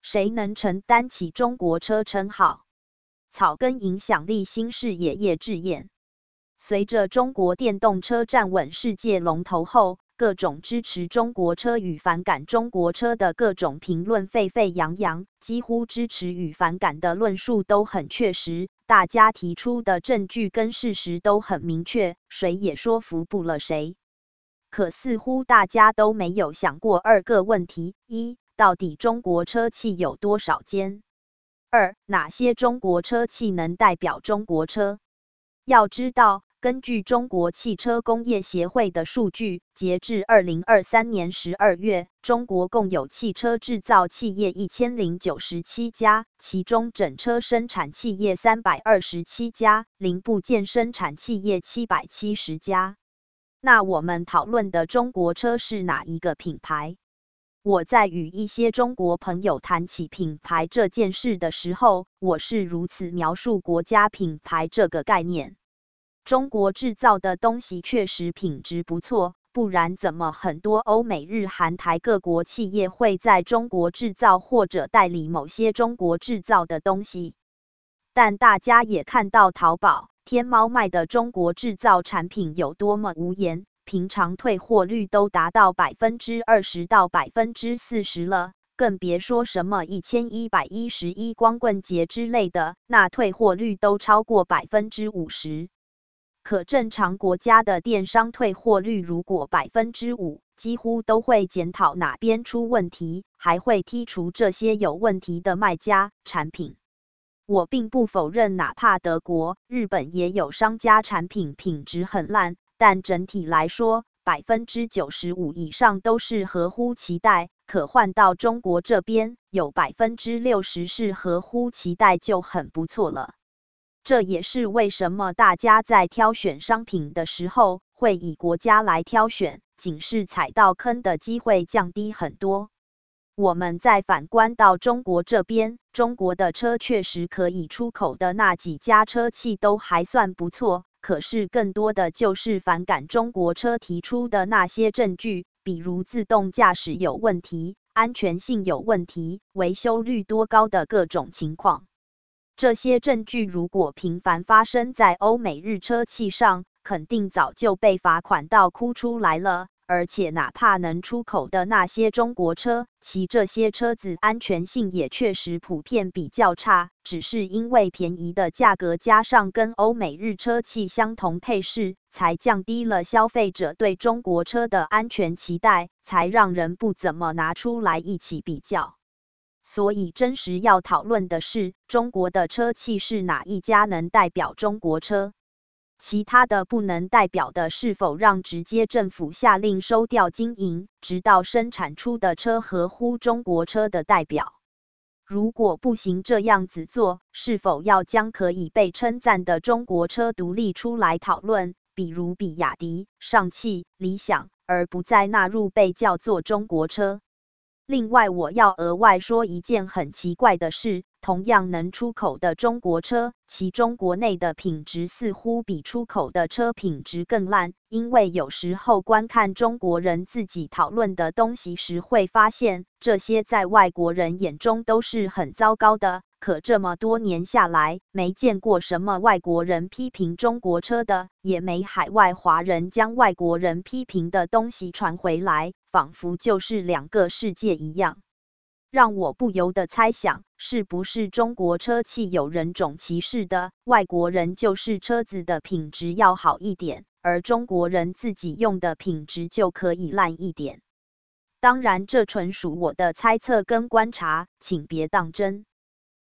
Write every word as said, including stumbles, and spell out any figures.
谁能承担起中国车称号？草根影响力新视野叶智彦。随着中国电动车站稳世界龙头后，各种支持中国车与反感中国车的各种评论沸沸扬扬，几乎支持与反感的论述都很确实，大家提出的证据跟事实都很明确，谁也说服不了谁。可似乎大家都没有想过二个问题：一、到底中国车企有多少间？二、哪些中国车企能代表中国车？要知道，根据中国汽车工业协会的数据，截至二零二三年十二月，中国共有汽车制造企业一千零九十七家，其中整车生产企业三百二十七家，零部件生产企业七百七十家。那我们讨论的中国车是哪一个品牌？我在与一些中国朋友谈起品牌这件事的时候，我是如此描述国家品牌这个概念。中国制造的东西确实品质不错，不然怎么很多欧美日韩台各国企业会在中国制造或者代理某些中国制造的东西？但大家也看到淘宝、天猫卖的中国制造产品有多么无颜，平常退货率都达到 百分之二十 到 百分之四十 了，更别说什么一千一百一十一光棍节之类的，那退货率都超过 百分之五十。可正常国家的电商退货率如果 百分之五， 几乎都会检讨哪边出问题，还会剔除这些有问题的卖家、产品。我并不否认哪怕德国、日本也有商家产品品质很烂，但整体来说 百分之九十五 以上都是合乎期待，可换到中国这边，有 百分之六十 是合乎期待就很不错了。这也是为什么大家在挑选商品的时候，会以国家来挑选，仅是踩到坑的机会降低很多。我们再反观到中国这边，中国的车确实可以出口的那几家车企都还算不错，可是更多的就是反感中国车提出的那些证据，比如自动驾驶有问题、安全性有问题、维修率多高的各种情况。这些证据如果频繁发生在欧美日车企上，肯定早就被罚款到哭出来了。而且哪怕能出口的那些中国车，其这些车子安全性也确实普遍比较差，只是因为便宜的价格加上跟欧美日车企相同配饰，才降低了消费者对中国车的安全期待，才让人不怎么拿出来一起比较。所以真实要讨论的是，中国的车企是哪一家能代表中国车？其他的不能代表的是否让直接政府下令收掉经营，直到生产出的车合乎中国车的代表？如果不行这样子做，是否要将可以被称赞的中国车独立出来讨论，比如比亚迪、上汽、理想，而不再纳入被叫做中国车？另外我要额外说一件很奇怪的事，同样能出口的中国车，其中国内的品质似乎比出口的车品质更烂，因为有时候观看中国人自己讨论的东西时会发现，这些在外国人眼中都是很糟糕的，可这么多年下来，没见过什么外国人批评中国车的，也没海外华人将外国人批评的东西传回来，仿佛就是两个世界一样。让我不由得猜想，是不是中国车企有人种歧视的，外国人就是车子的品质要好一点，而中国人自己用的品质就可以烂一点。当然这纯属我的猜测跟观察，请别当真。